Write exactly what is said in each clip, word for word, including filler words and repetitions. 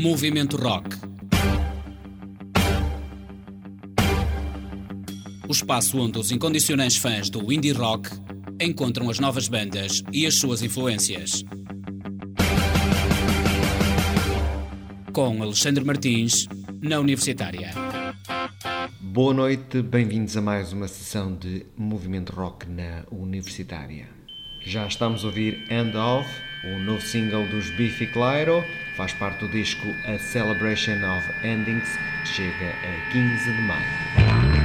Movimento Rock. O espaço onde os incondicionais fãs do indie rock encontram as novas bandas e as suas influências. Com Alexandre Martins, na Universitária. Boa noite, bem-vindos a mais uma sessão de Movimento Rock na Universitária. Já estamos a ouvir End Of, o novo single dos Biffy Clyro, faz parte do disco A Celebration of Endings, que chega a quinze de maio.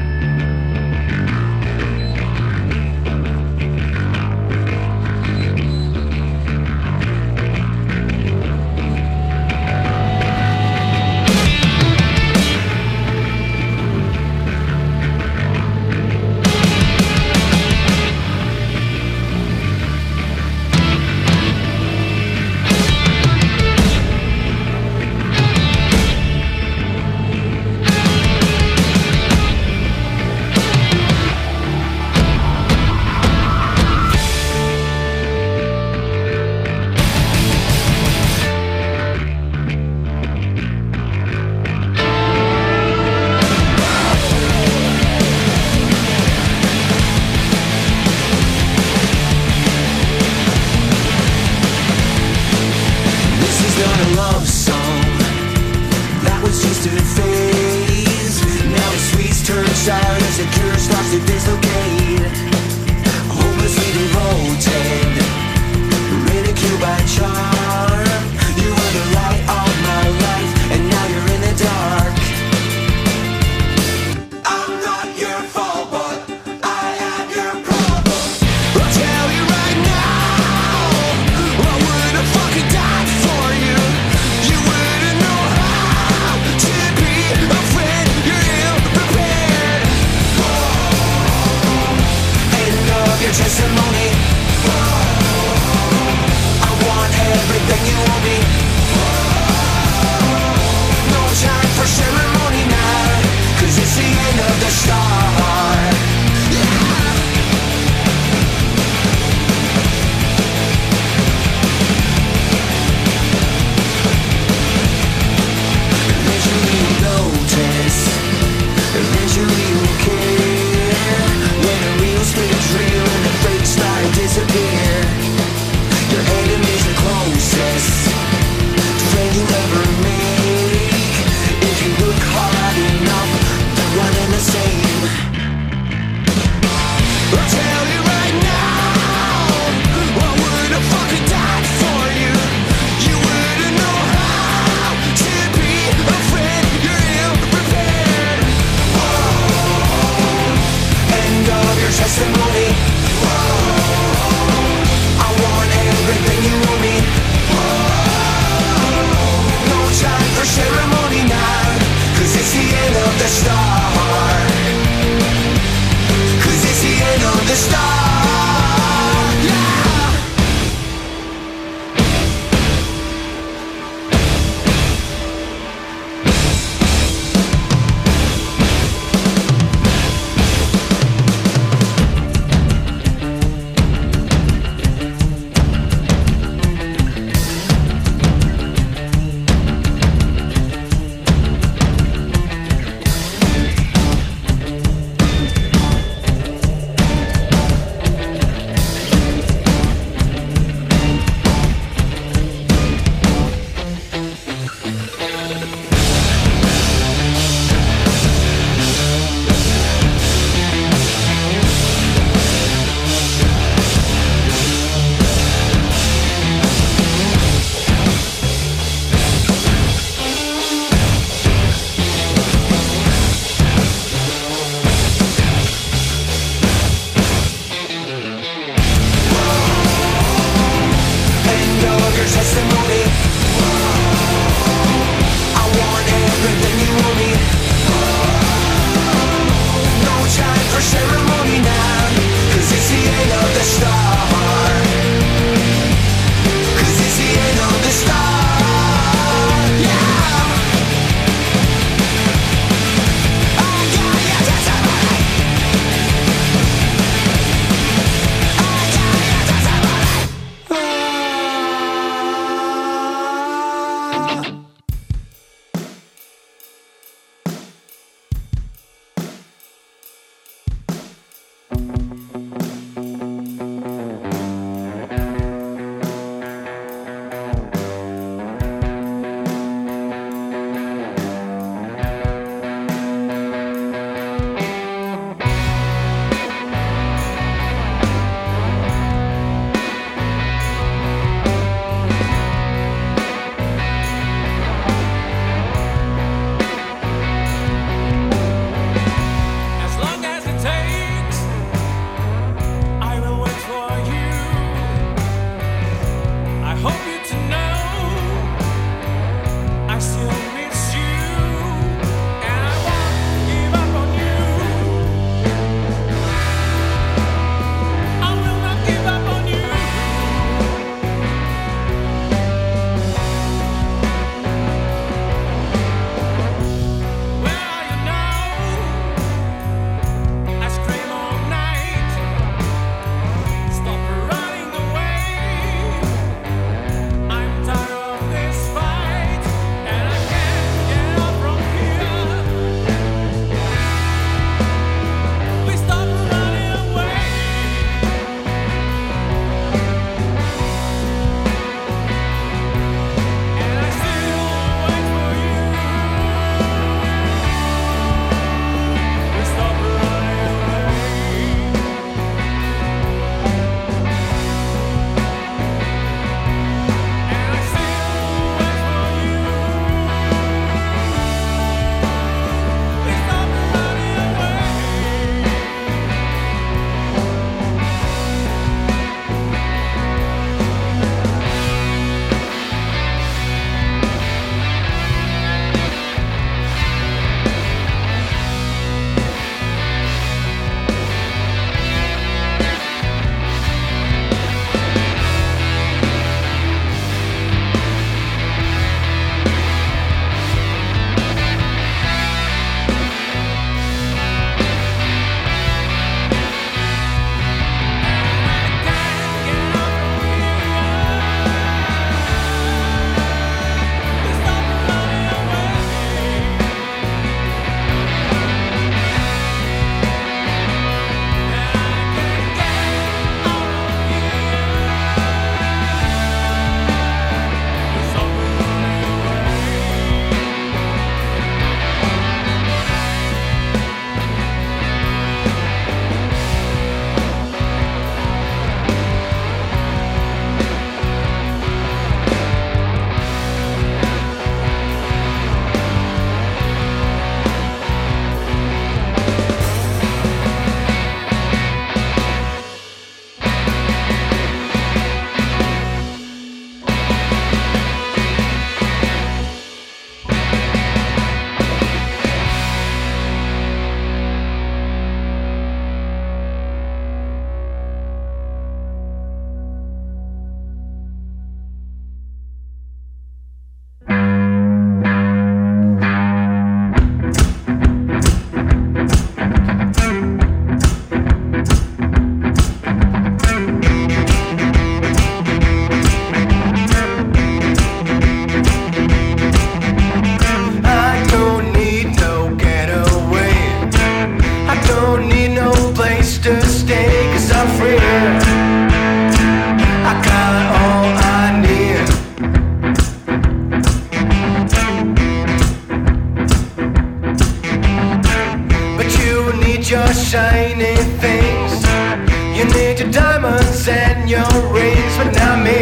your shiny things. You need your diamonds and your rings, but not me.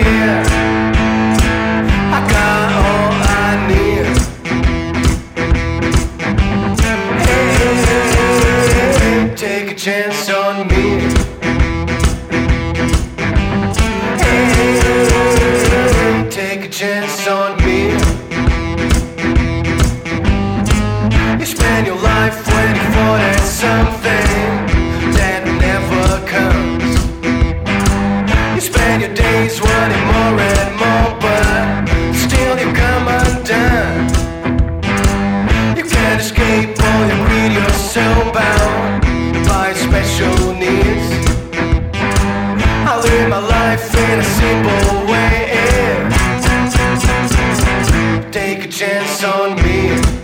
I got all I need. Hey, take a chance on me. Hey, take a chance on me. You spend your life waiting for that something that never comes. You spend your days wanting more and more, but still you come undone. You can't escape all your greed, you're so bound by special needs. I live my life in a simple way. Take a chance on me.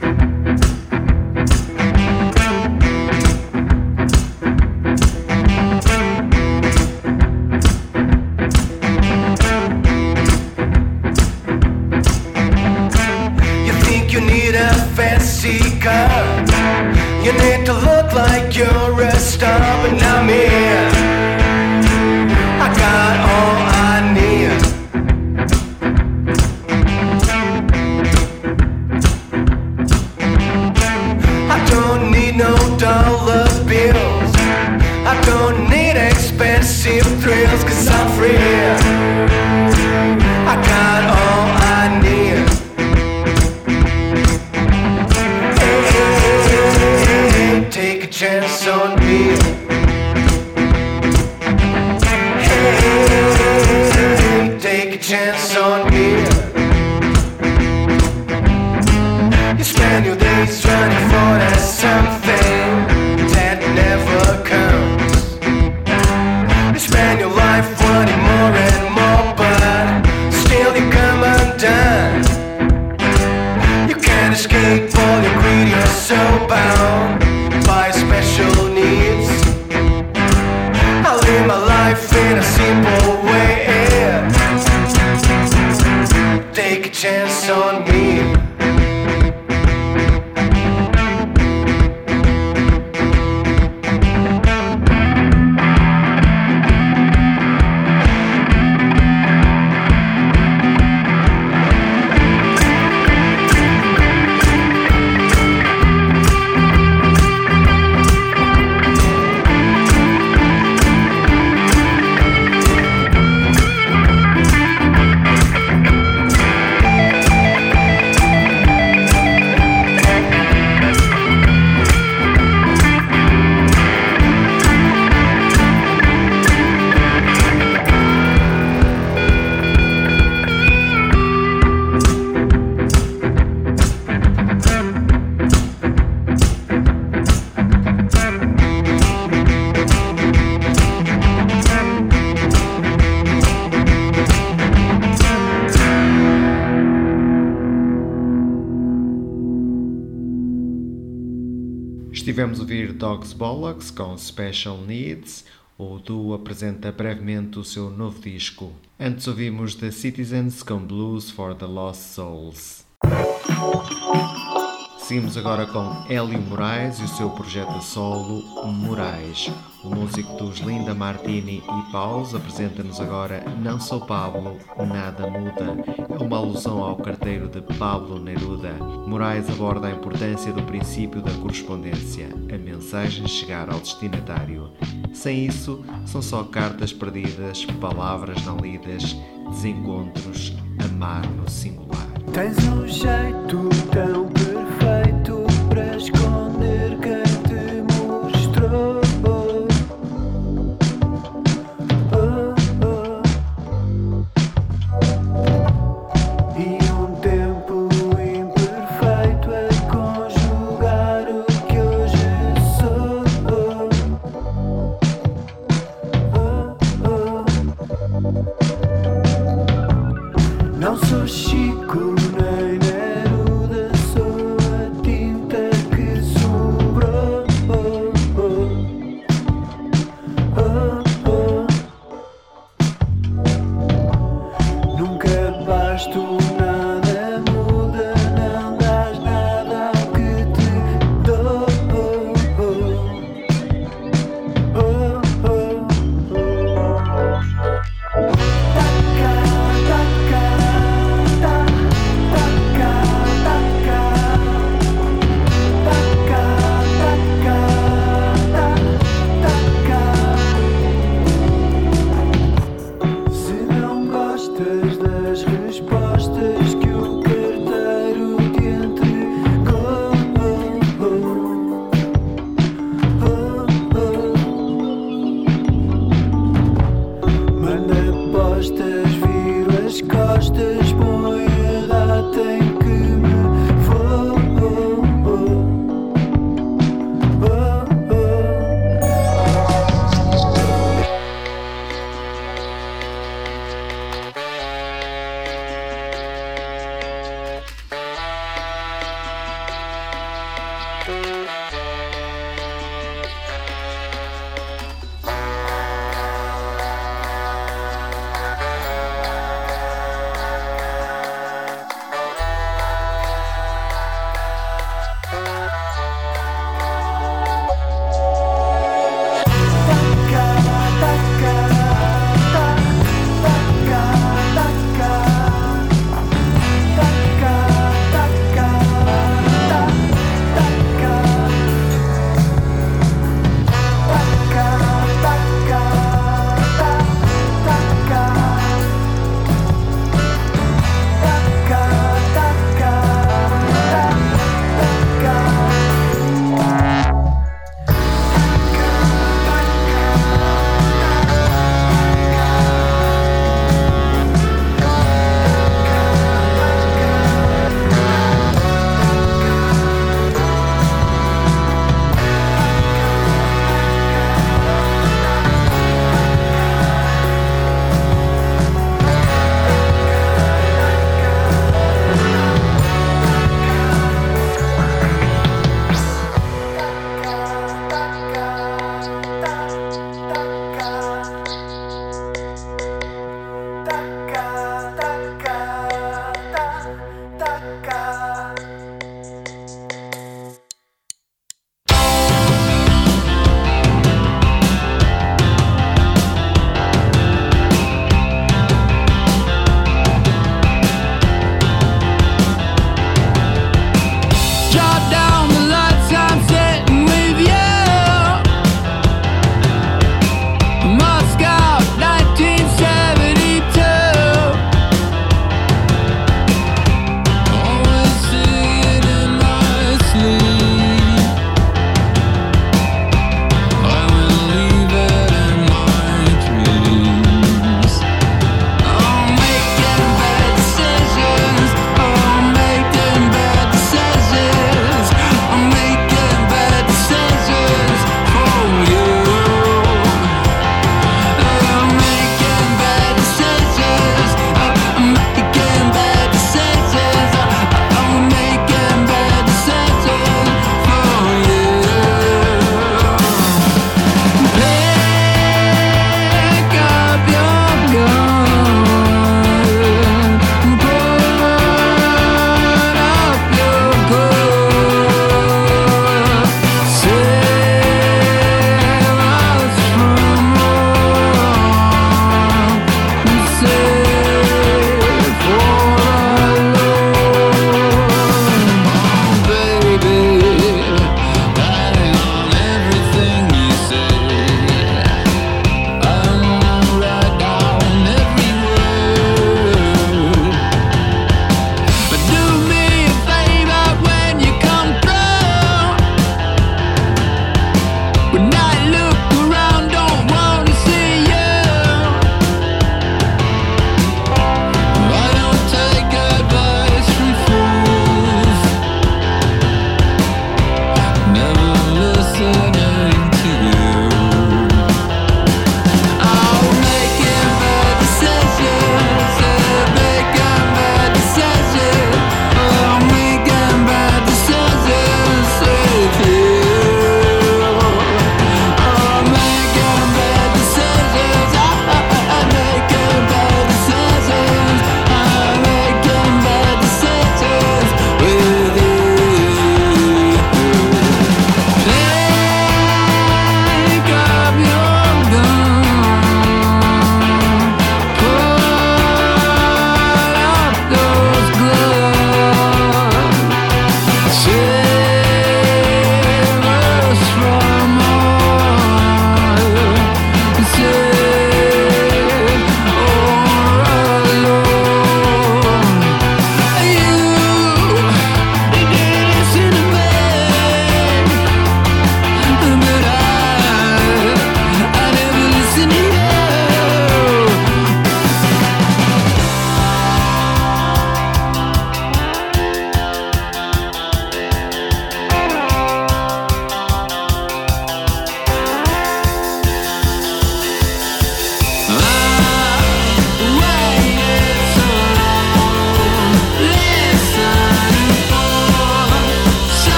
You need to look like you're a star, but not me. I got all I need. I don't need no dollar bills. I don't need expensive thrills, 'cause I'm free. I got all I need. Take a chance on me. Hey, take a chance on me. You spend your days running for that something that never comes. You spend your life wanting more and more, but still you come undone. You can't escape all your greed, you're so bound by special needs. I live my life in a simple way. Take a chance on me. Estivemos a ouvir Dogs Bollocks com Special Needs. O duo apresenta brevemente o seu novo disco. Antes ouvimos The Citizens com Blues for the Lost Souls. Seguimos agora com Hélio Moraes e o seu projeto a solo Moraes. O músico dos Linda Martini e Paus apresenta-nos agora Não Sou Pablo, Nada Muda. É uma alusão ao carteiro de Pablo Neruda. Moraes aborda a importância do princípio da correspondência, a mensagem chegar ao destinatário. Sem isso, são só cartas perdidas, palavras não lidas, desencontros, amar no singular. Tens um jeito tão perfeito para esconder quem te mostrou. Oh, oh. E um tempo imperfeito a conjugar o que hoje sou. Oh, oh. Não sou Chico nem Neruda, sou a tinta que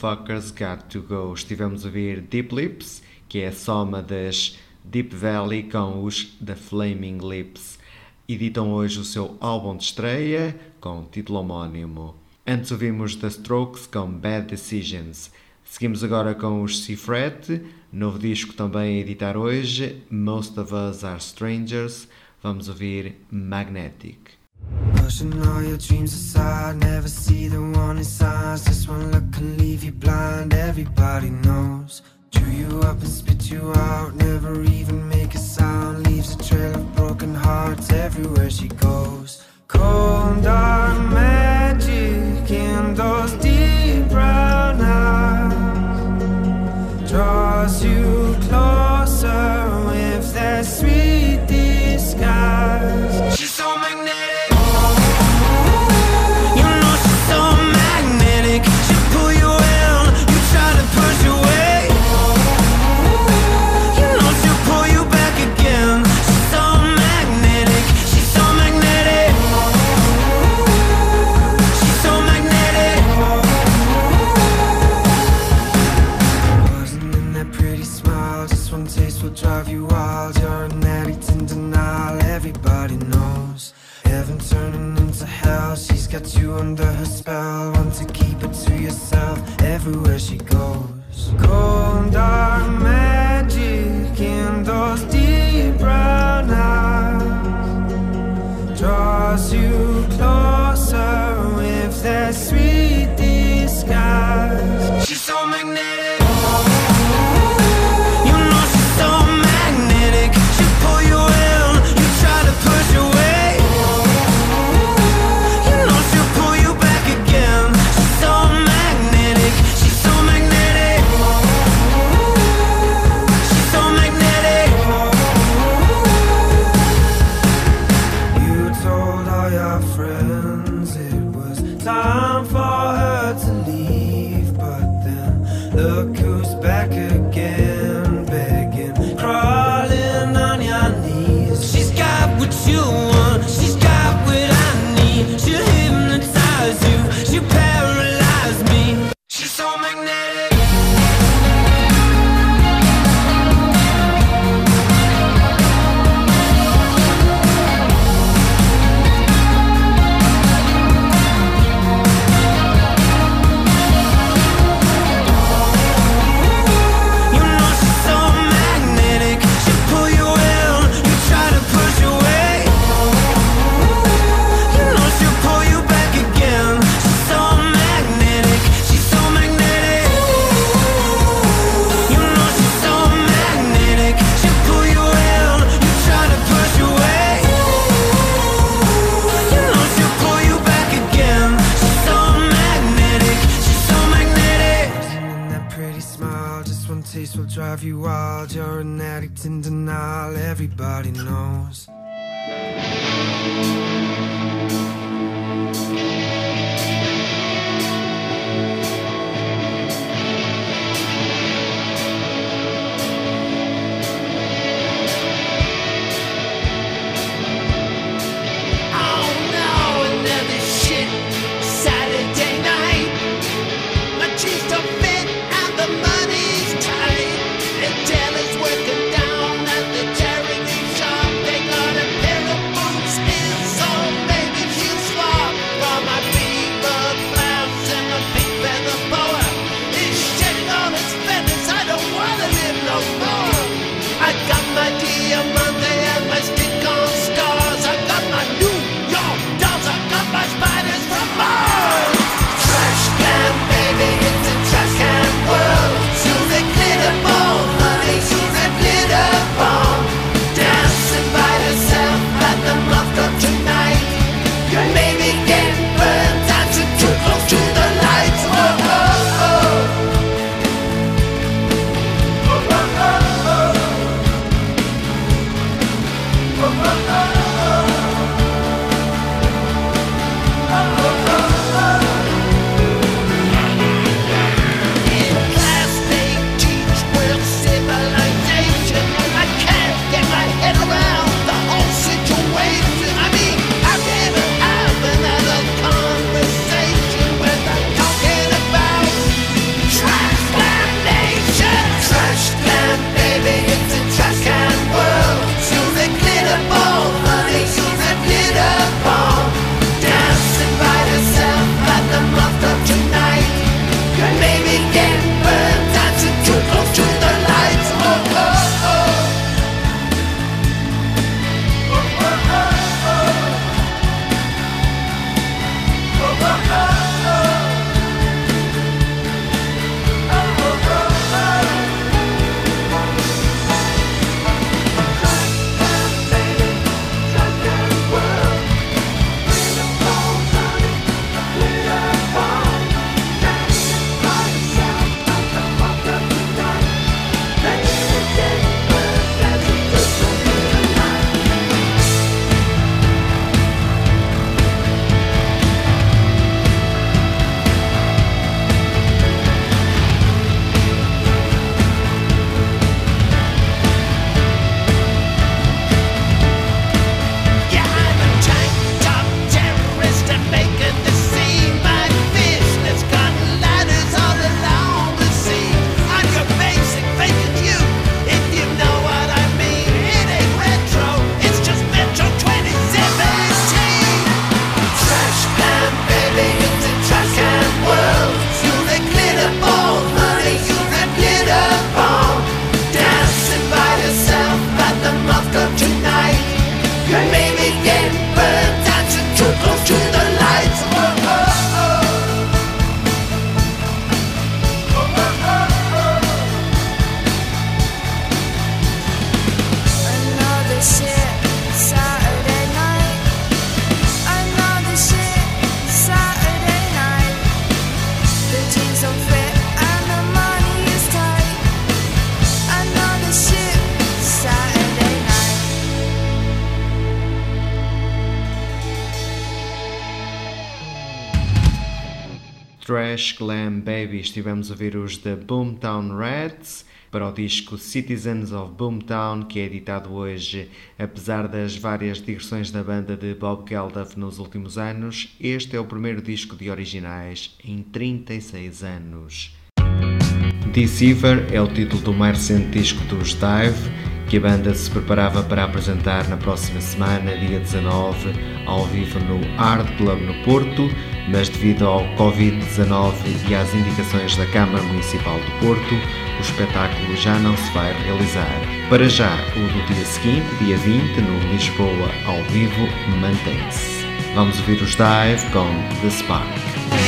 Motherfuckers Got To Go. Estivemos a ouvir Deep Lips, que é a soma das Deep Valley com os The Flaming Lips. Editam hoje o seu álbum de estreia com título homónimo. Antes ouvimos The Strokes com Bad Decisions. Seguimos agora com os Seafret, novo disco também a editar hoje, Most of Us Are Strangers. Vamos ouvir Magnetic. Pushing all your dreams aside, never see the warning signs. Just one look can leave you blind, everybody knows. Chew you up and spit you out, never even make a sound. Leaves a trail of broken hearts everywhere she goes. Cold dark magic in those deep brown eyes, draws you closer with that sweet disguise. She's so magnetic. Drive you wild, you're an addict in denial, everybody knows. Heaven turning into hell, she's got you under her spell. Want to keep it to yourself, everywhere she goes. Cold dark magic in those deep brown eyes, draws you closer with that sweet disguise. She's so magnetic. Drive you wild, you're an addict in denial, everybody knows. Working down at the charity shop, they got a pair of boots in Thrash Glam Baby estivemos a ver os da Boomtown Rats para o disco Citizens of Boomtown, que é editado hoje. Apesar das várias digressões da banda de Bob Geldof nos últimos anos, este é o primeiro disco de originais em trinta e seis anos. Deceiver é o título do mais recente disco dos Dive, que a banda se preparava para apresentar na próxima semana, dia dezanove, ao vivo no Hard Club no Porto, mas devido ao covid dezanove e às indicações da Câmara Municipal do Porto, o espetáculo já não se vai realizar. Para já, o do dia seguinte, dia vinte, no Lisboa ao vivo, mantém-se. Vamos ouvir os Dive com The Spark.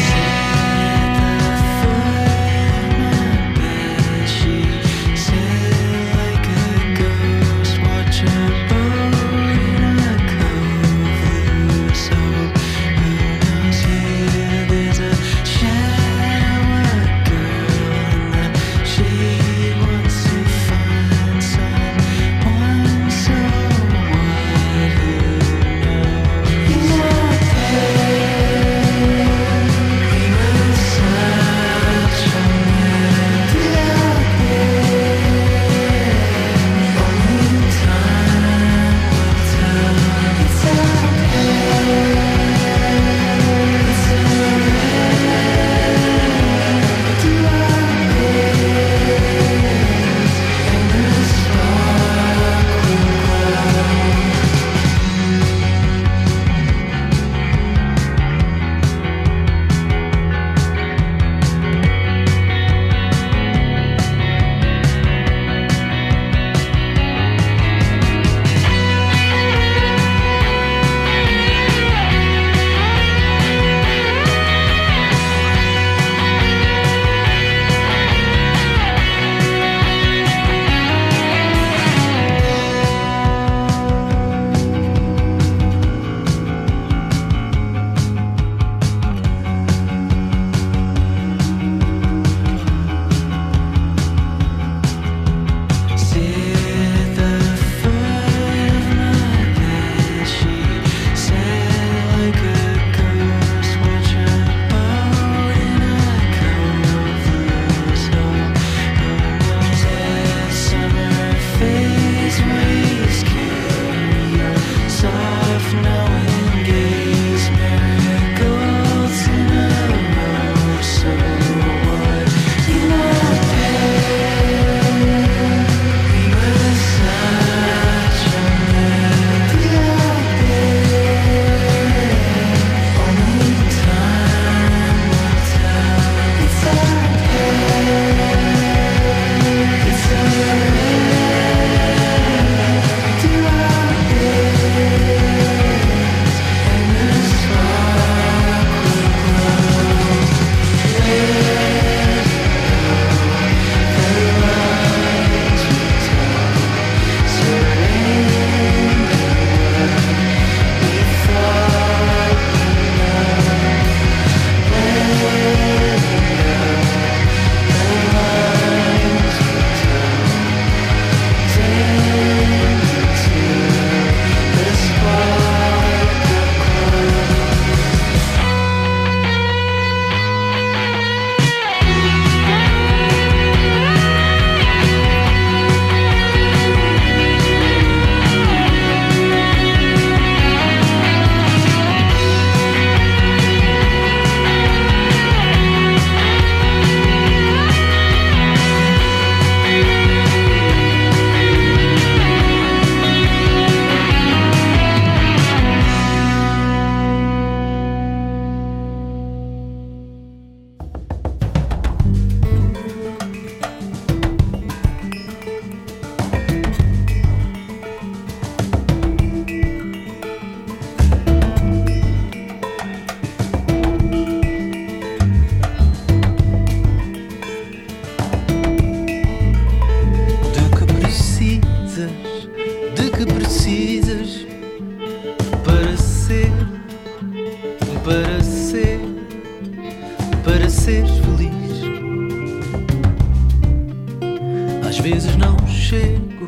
vezes não chego,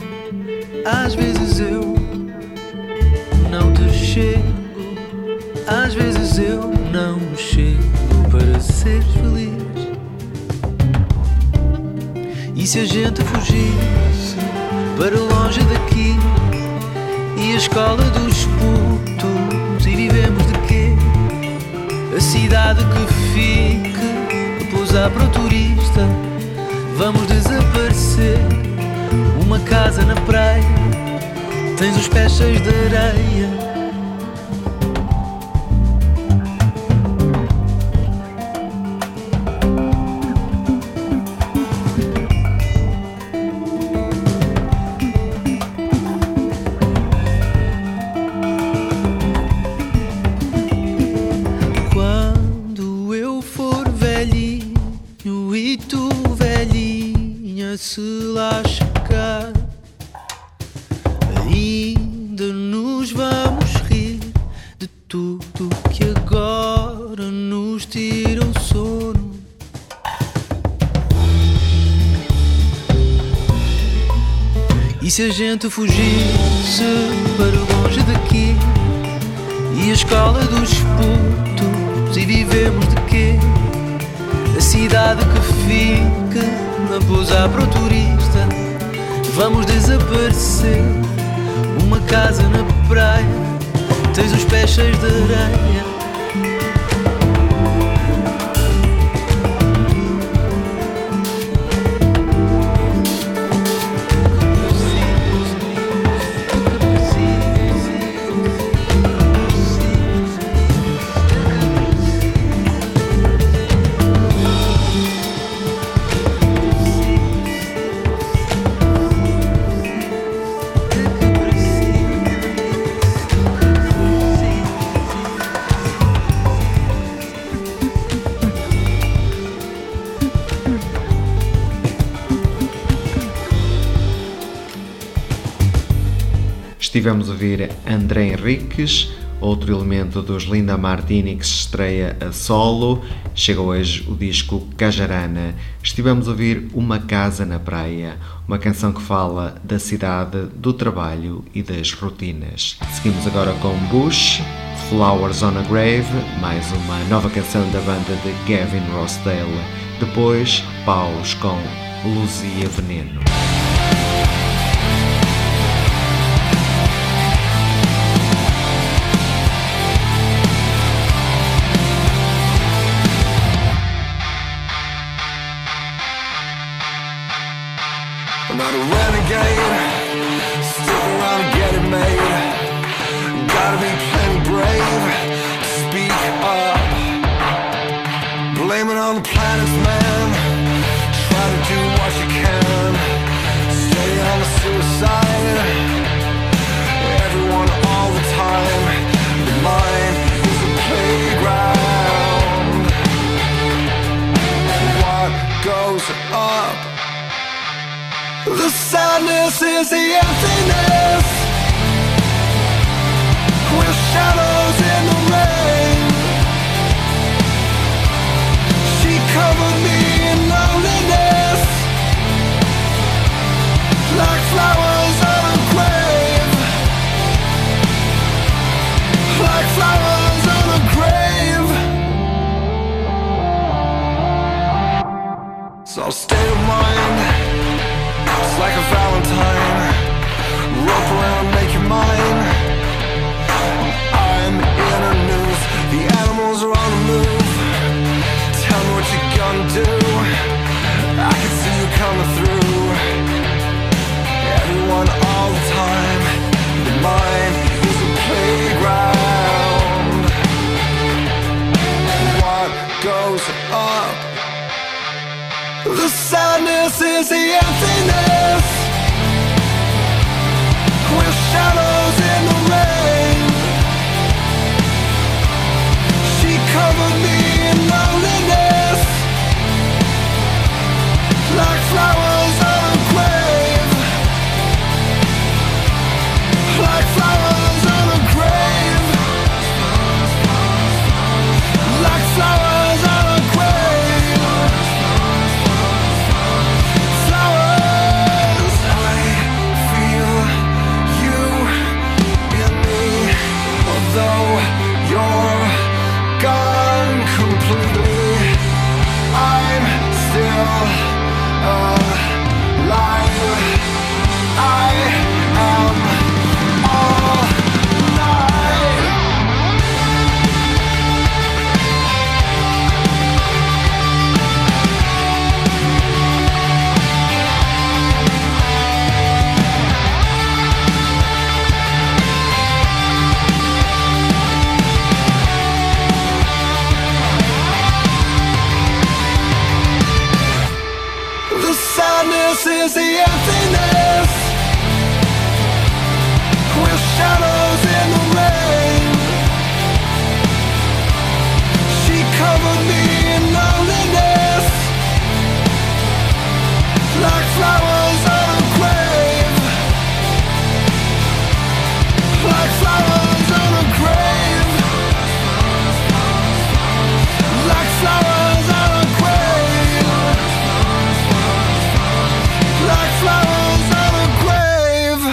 às vezes eu não te chego, às vezes eu não chego para ser. seres feliz. E se a gente fugisse para longe daqui, e a escola dos putos, e vivemos de quê? A cidade que fique a pousar para o turista. Vamos desaparecer. Uma casa na praia, tens os pés cheios de areia. Quando eu for velhinho e tu velhinha, se lá chegar, ainda nos vamos rir de tudo que agora nos tira o sono. E se a gente fugisse para longe daqui, e a escola dos putos, e vivemos de quê? A cidade que fica a pousar para o turista. Vamos desaparecer. Uma casa na praia, tens os pés cheios de areia. Estivemos a ouvir André Henriques, outro elemento dos Linda Martini que se estreia a solo. Chega hoje o disco Cajarana. Estivemos a ouvir Uma Casa na Praia, uma canção que fala da cidade, do trabalho e das rotinas. Seguimos agora com Bush, Flowers on a Grave, mais uma nova canção da banda de Gavin Rossdale. Depois, Paus com Luzia Veneno. I'm not a renegade, stick around and get it made. Gotta be plenty brave to speak up. Blame it on the planets, man. Try to do what you can. Stay on the suicide. Everyone all the time. The mind is a playground. What goes up? The sadness is the emptiness, with shadows in the rain. She covered me in loneliness, like flowers on a grave, like flowers on a grave. So state of mind, it's like a valentine. Rope around, make you mine. I'm is the emptiness, with shadows in the rain. She covered me in loneliness, like flowers on a grave, like flowers on a grave, like flowers on a grave, like flowers on a grave.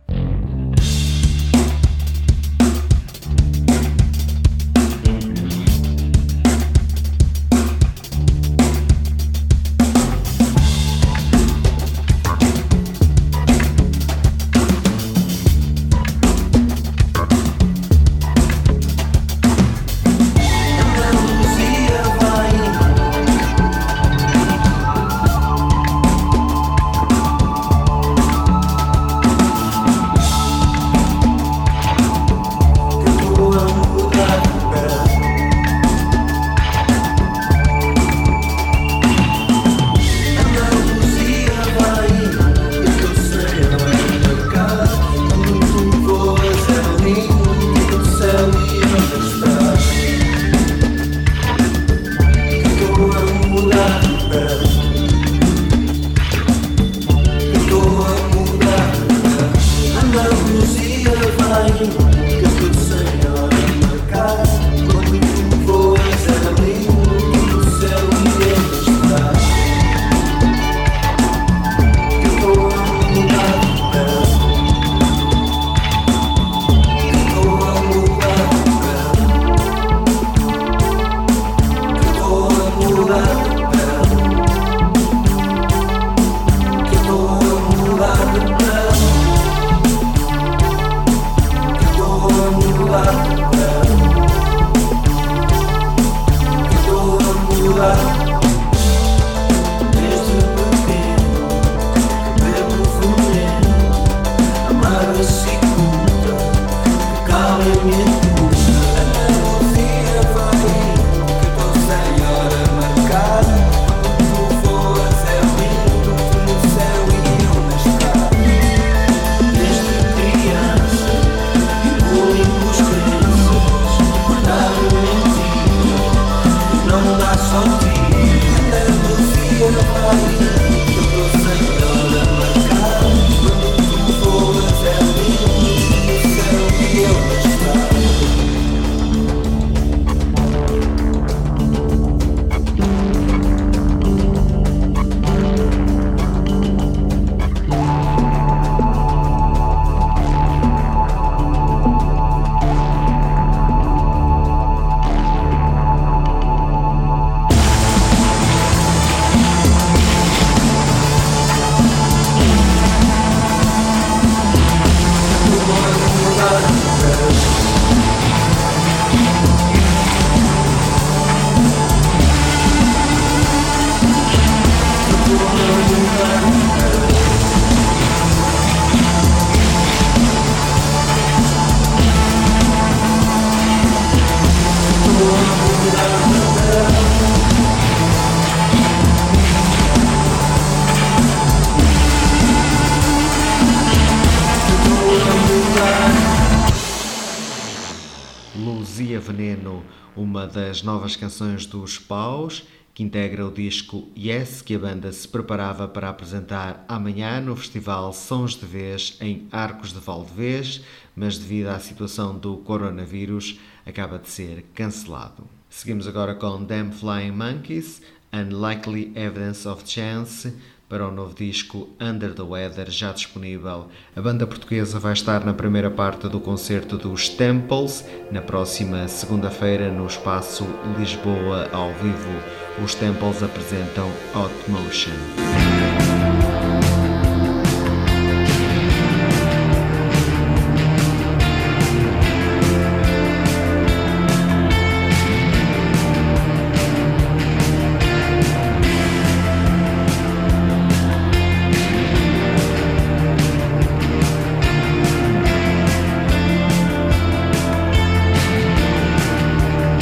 Luzia Veneno, uma das novas canções dos Paus, que integra o disco Yes, que a banda se preparava para apresentar amanhã no festival Sons de Vez em Arcos de Valdevez, mas devido à situação do coronavírus acaba de ser cancelado. Seguimos agora com Damn Flying Monkeys, Unlikely Evidence of Chance, para o novo disco Under the Weather, já disponível. A banda portuguesa vai estar na primeira parte do concerto dos Temples, na próxima segunda-feira no espaço Lisboa ao vivo. Os Temples apresentam Hot Motion.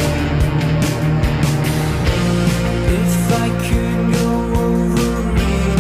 If I could go over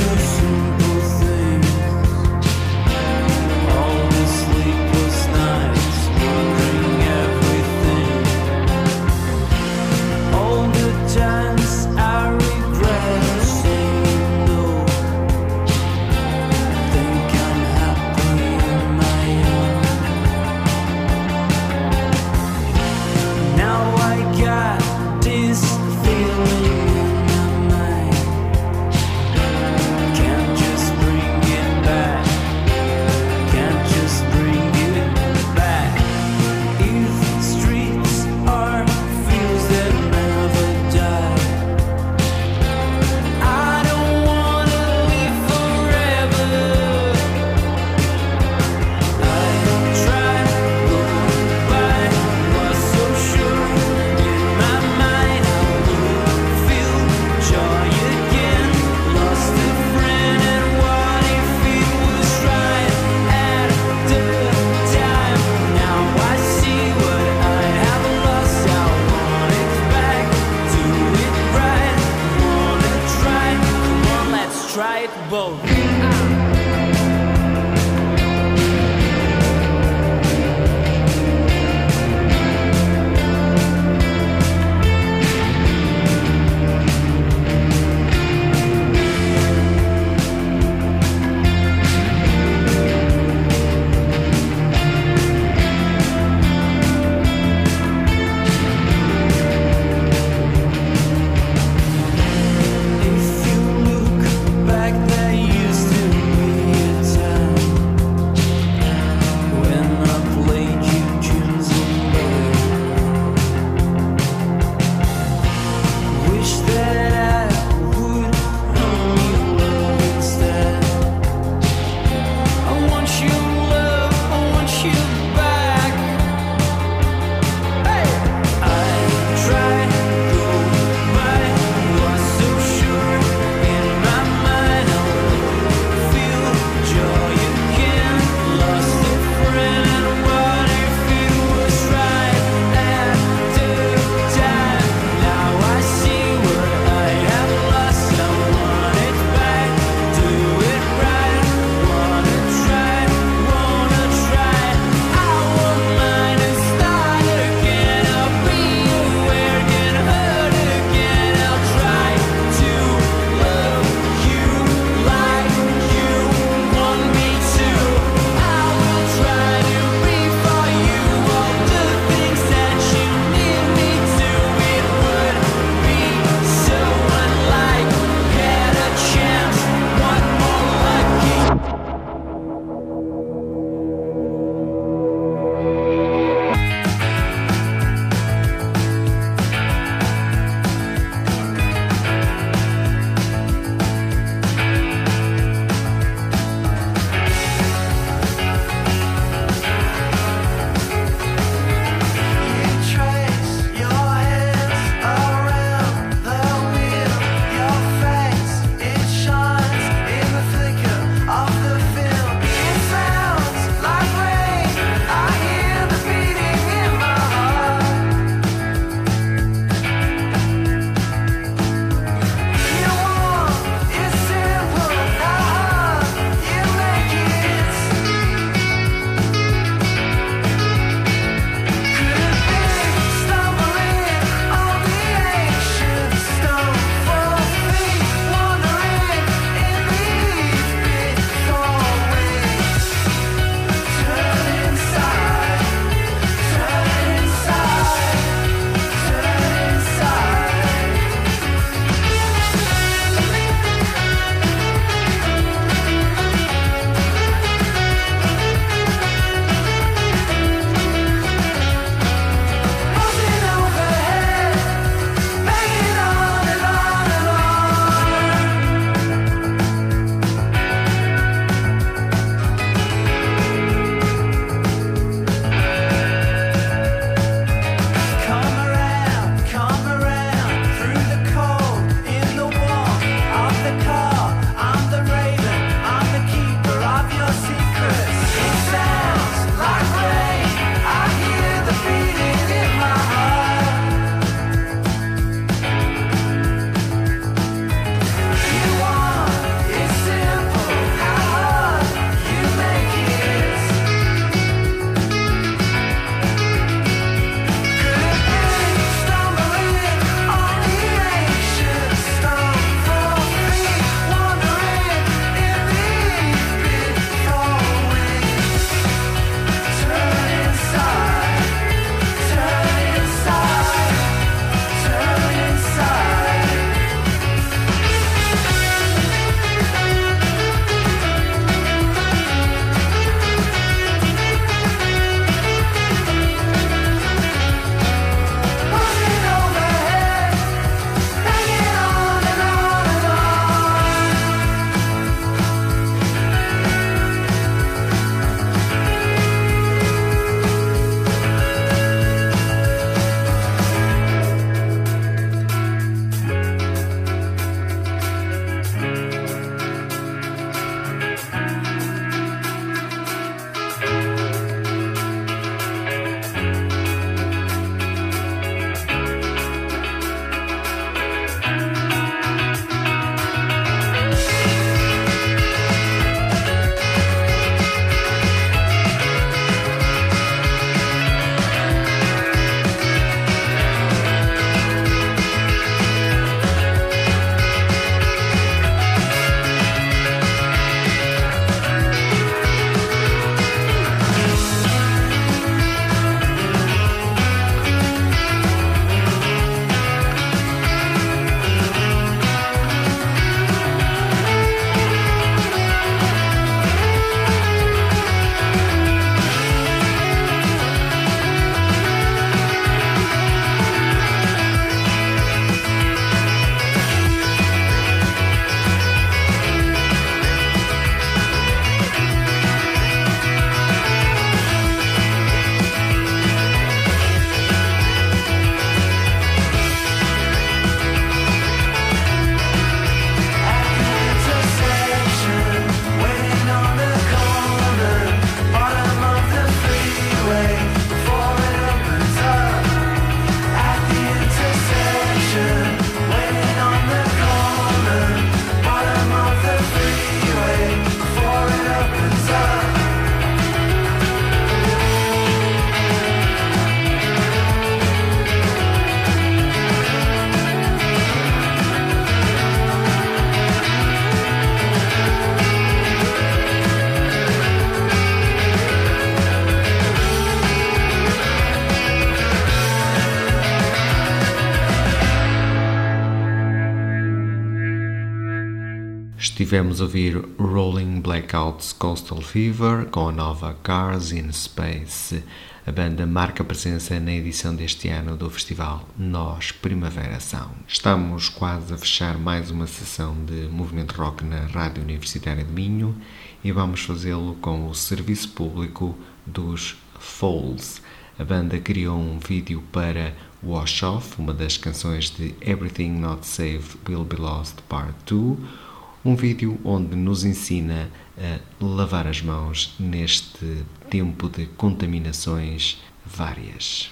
Estivemos a ouvir Rolling Blackouts Coastal Fever com a nova Cars in Space. A banda marca presença na edição deste ano do festival Nós Primavera Sound. Estamos quase a fechar mais uma sessão de Movimento Rock na Rádio Universitária de Minho e vamos fazê-lo com o serviço público dos Falls. A banda criou um vídeo para Wash Off, uma das canções de Everything Not Saved Will Be Lost Part dois, um vídeo onde nos ensina a lavar as mãos neste tempo de contaminações várias.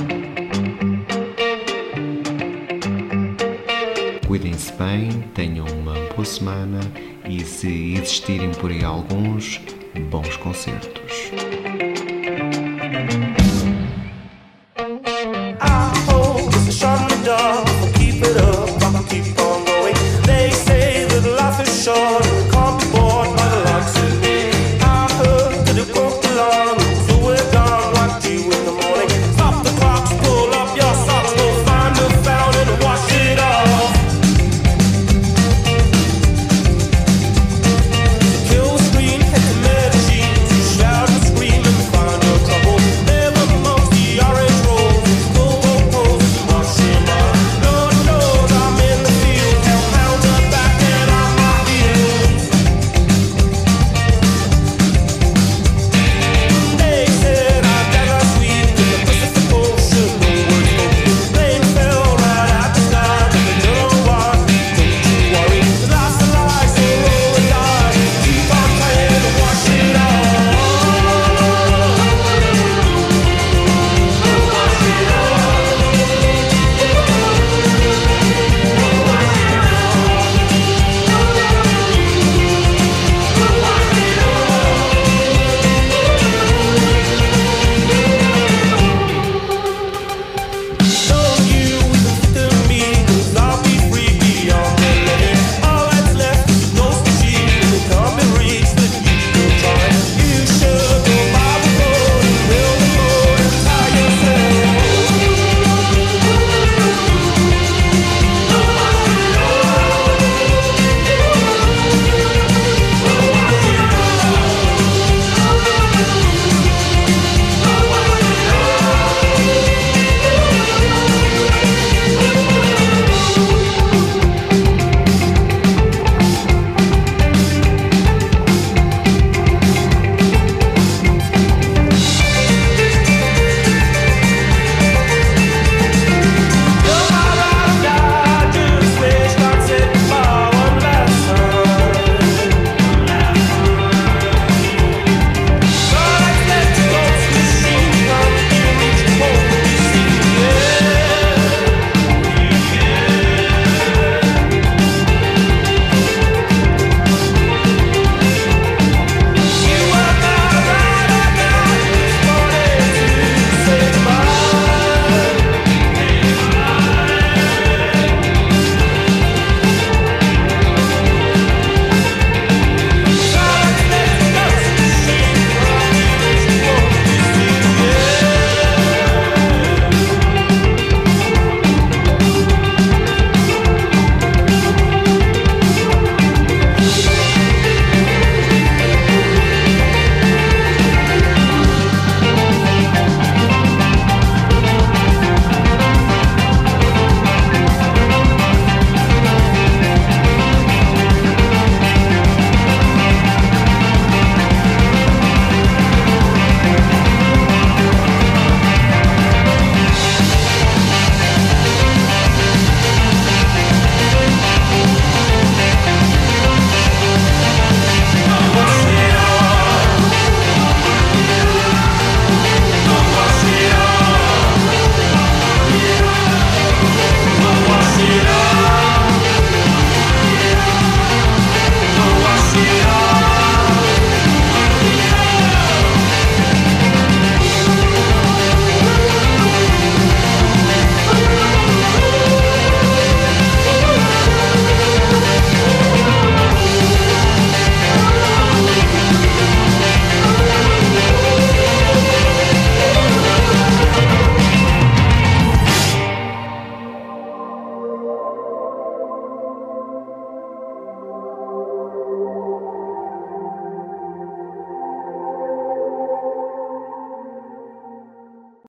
Cuidem-se bem, tenham uma boa semana e, se existirem por aí alguns, bons concertos.